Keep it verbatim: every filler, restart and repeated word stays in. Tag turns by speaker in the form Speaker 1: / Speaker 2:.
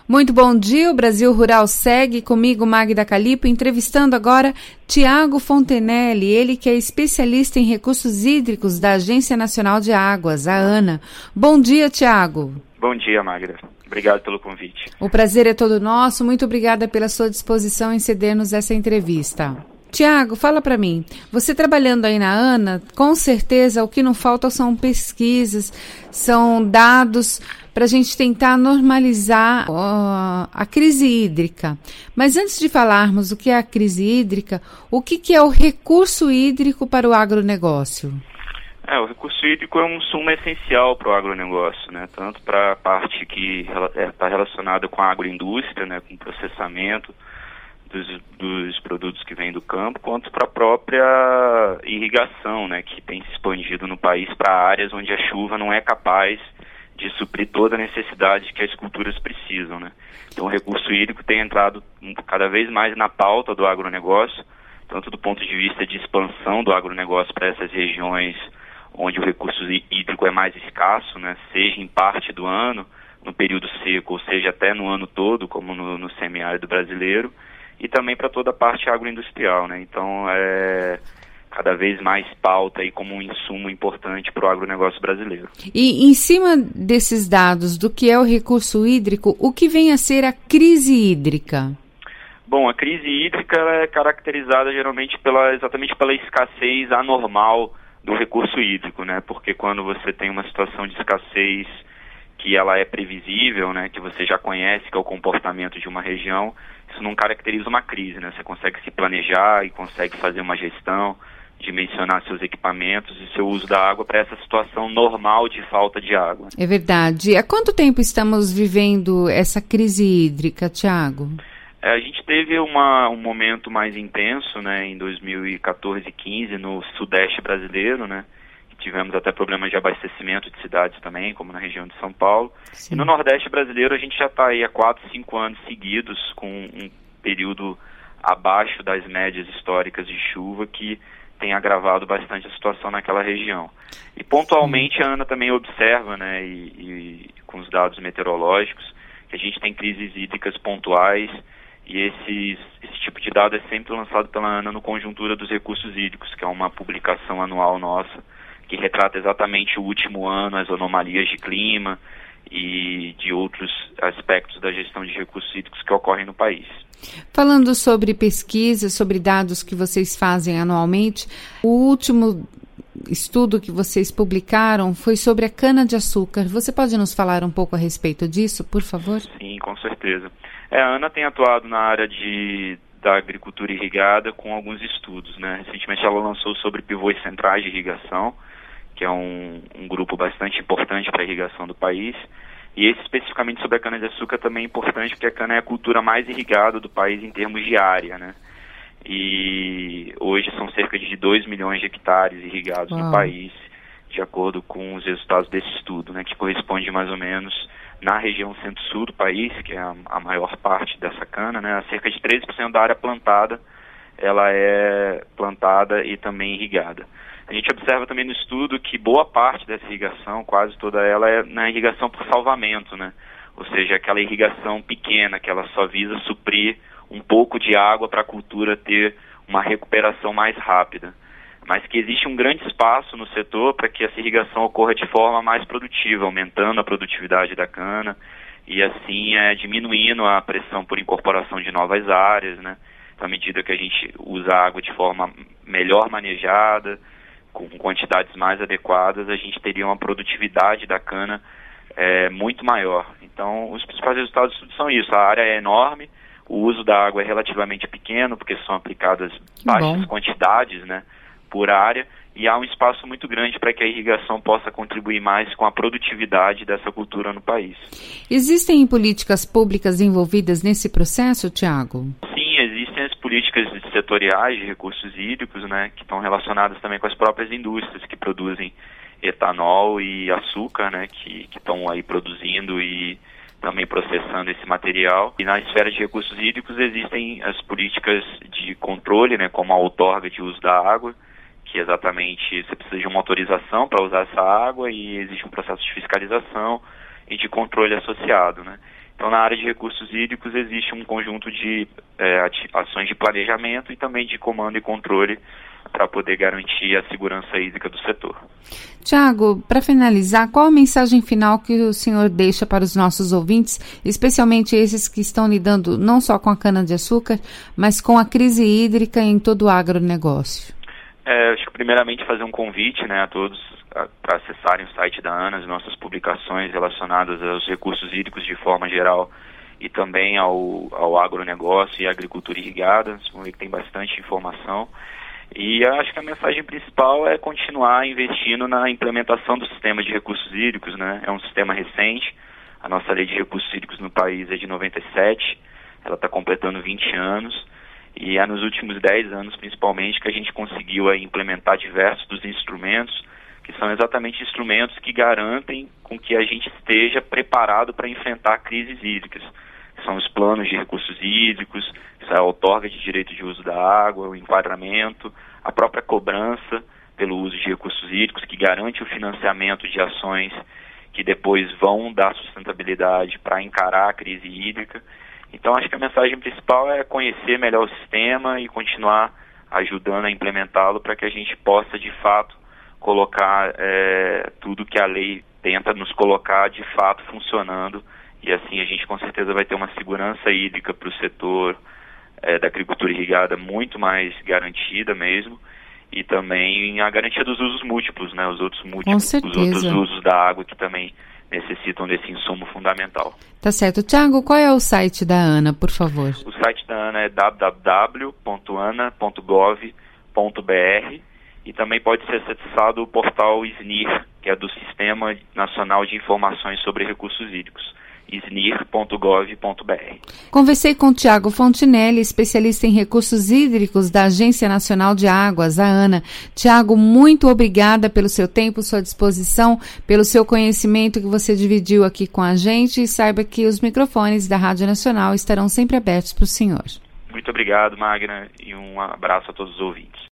Speaker 1: Muito bom dia, o Brasil Rural segue comigo, Magda Calipo, entrevistando agora Tiago Fontenelle, ele que é especialista em recursos hídricos da Agência Nacional de Águas, a ANA. Bom dia, Tiago.
Speaker 2: Bom dia, Magda. Obrigado pelo convite.
Speaker 1: O prazer é todo nosso, muito obrigada pela sua disposição em ceder-nos essa entrevista. Tiago, fala para mim, você trabalhando aí na ANA, com certeza o que não falta são pesquisas, são dados para a gente tentar normalizar uh, a crise hídrica. Mas antes de falarmos o que é a crise hídrica, o que, que é o recurso hídrico para o agronegócio?
Speaker 2: É, o recurso hídrico é um insumo essencial para o agronegócio, né? Tanto para a parte que está relacionada com a agroindústria, né? Com o processamento dos, dos produtos que vêm do campo, quanto para a própria irrigação, né? Que tem se expandido no país para áreas onde a chuva não é capaz de suprir toda a necessidade que as culturas precisam, né? Então o recurso hídrico tem entrado cada vez mais na pauta do agronegócio, tanto do ponto de vista de expansão do agronegócio para essas regiões onde o recurso hídrico é mais escasso, né? Seja em parte do ano, no período seco, ou seja até no ano todo, como no, no semiárido brasileiro, e também para toda a parte agroindustrial, né? Então é cada vez mais pauta aí como um insumo importante para o agronegócio brasileiro.
Speaker 1: E em cima desses dados do que é o recurso hídrico, o que vem a ser a crise hídrica?
Speaker 2: Bom, a crise hídrica é caracterizada geralmente pela, exatamente pela escassez anormal do recurso hídrico, né? Porque quando você tem uma situação de escassez que ela é previsível, né? Que você já conhece que é o comportamento de uma região, isso não caracteriza uma crise, né? Você consegue se planejar e consegue fazer uma gestão, dimensionar seus equipamentos e seu uso da água para essa situação normal de falta de água.
Speaker 1: É verdade. Há quanto tempo estamos vivendo essa crise hídrica, Tiago?
Speaker 2: É, a gente teve uma, um momento mais intenso, né, em dois mil e quatorze e quinze no sudeste brasileiro, né? Tivemos até problemas de abastecimento de cidades também, como na região de São Paulo. Sim. E no Nordeste brasileiro a gente já está aí há quatro, cinco anos seguidos com um período abaixo das médias históricas de chuva que tem agravado bastante a situação naquela região. E pontualmente Sim. a ANA também observa, né, e, e com os dados meteorológicos, que a gente tem crises hídricas pontuais e esses, esse tipo de dado é sempre lançado pela ANA no Conjuntura dos Recursos Hídricos, que é uma publicação anual nossa, que retrata exatamente o último ano, as anomalias de clima e de outros aspectos da gestão de recursos hídricos que ocorrem no país.
Speaker 1: Falando sobre pesquisa, sobre dados que vocês fazem anualmente, o último estudo que vocês publicaram foi sobre a cana-de-açúcar. Você pode nos falar um pouco a respeito disso, por favor?
Speaker 2: Sim, com certeza. É, a ANA tem atuado na área de, da agricultura irrigada com alguns estudos, né? Recentemente ela lançou sobre pivôs centrais de irrigação, que é um, um grupo bastante importante para a irrigação do país. E esse especificamente sobre a cana-de-açúcar também é importante porque a cana é a cultura mais irrigada do país em termos de área, né? E hoje são cerca de dois milhões de hectares irrigados Uau. no país, de acordo com os resultados desse estudo, né? Que corresponde mais ou menos na região centro-sul do país, que é a, a maior parte dessa cana, né? Cerca de treze por cento da área plantada, ela é plantada e também irrigada. A gente observa também no estudo que boa parte dessa irrigação, quase toda ela, é na irrigação por salvamento, né? Ou seja, aquela irrigação pequena que ela só visa suprir um pouco de água para a cultura ter uma recuperação mais rápida. Mas que existe um grande espaço no setor para que essa irrigação ocorra de forma mais produtiva, aumentando a produtividade da cana e assim é, diminuindo a pressão por incorporação de novas áreas, né? À medida que a gente usa a água de forma melhor manejada, com quantidades mais adequadas, a gente teria uma produtividade da cana é, muito maior. Então, os principais resultados do estudo são isso. A área é enorme, o uso da água é relativamente pequeno, porque são aplicadas que baixas bom. quantidades, né, por área, e há um espaço muito grande para que a irrigação possa contribuir mais com a produtividade dessa cultura no país.
Speaker 1: Existem políticas públicas envolvidas nesse processo, Tiago?
Speaker 2: Sim, existem as políticas setoriais de recursos hídricos, né, que estão relacionadas também com as próprias indústrias que produzem etanol e açúcar, né, que que estão aí produzindo e também processando esse material. E na esfera de recursos hídricos existem as políticas de controle, né, como a outorga de uso da água, que exatamente você precisa de uma autorização para usar essa água e existe um processo de fiscalização e de controle associado, né? Então, na área de recursos hídricos existe um conjunto de é, ações de planejamento e também de comando e controle para poder garantir a segurança hídrica do setor.
Speaker 1: Tiago, para finalizar, qual a mensagem final que o senhor deixa para os nossos ouvintes, especialmente esses que estão lidando não só com a cana-de-açúcar, mas com a crise hídrica em todo o agronegócio?
Speaker 2: É, acho que primeiramente fazer um convite, né, a todos para acessarem o site da ANA, as nossas publicações relacionadas aos recursos hídricos de forma geral e também ao, ao agronegócio e à agricultura irrigada. Vocês vão ver que tem bastante informação. E acho que a mensagem principal é continuar investindo na implementação do sistema de recursos hídricos, né? É um sistema recente. A nossa lei de recursos hídricos no país é de noventa e sete, ela está completando vinte anos. E é nos últimos dez anos, principalmente, que a gente conseguiu aí, implementar diversos dos instrumentos, que são exatamente instrumentos que garantem com que a gente esteja preparado para enfrentar crises hídricas. São os planos de recursos hídricos, a outorga de direito de uso da água, o enquadramento, a própria cobrança pelo uso de recursos hídricos, que garante o financiamento de ações que depois vão dar sustentabilidade para encarar a crise hídrica. Então, acho que a mensagem principal é conhecer melhor o sistema e continuar ajudando a implementá-lo para que a gente possa, de fato, colocar é, tudo que a lei tenta nos colocar, de fato, funcionando. E assim a gente com certeza vai ter uma segurança hídrica para o setor é, da agricultura irrigada muito mais garantida mesmo, e também a garantia dos usos múltiplos, né? Os outros múltiplos, os outros usos da água que também necessitam desse insumo fundamental.
Speaker 1: Tá certo. Tiago, qual é o site da ANA, por favor?
Speaker 2: O site da ANA é w w w ponto ana ponto gov ponto b r e também pode ser acessado o portal S N I R, que é do Sistema Nacional de Informações sobre Recursos Hídricos. S N I R ponto gov ponto b r.
Speaker 1: Conversei com Tiago Fontinelli, especialista em recursos hídricos da Agência Nacional de Águas, a ANA. Tiago, muito obrigada pelo seu tempo, sua disposição, pelo seu conhecimento que você dividiu aqui com a gente, e saiba que os microfones da Rádio Nacional estarão sempre abertos para o senhor.
Speaker 2: Muito obrigado, Magna, e um abraço a todos os ouvintes.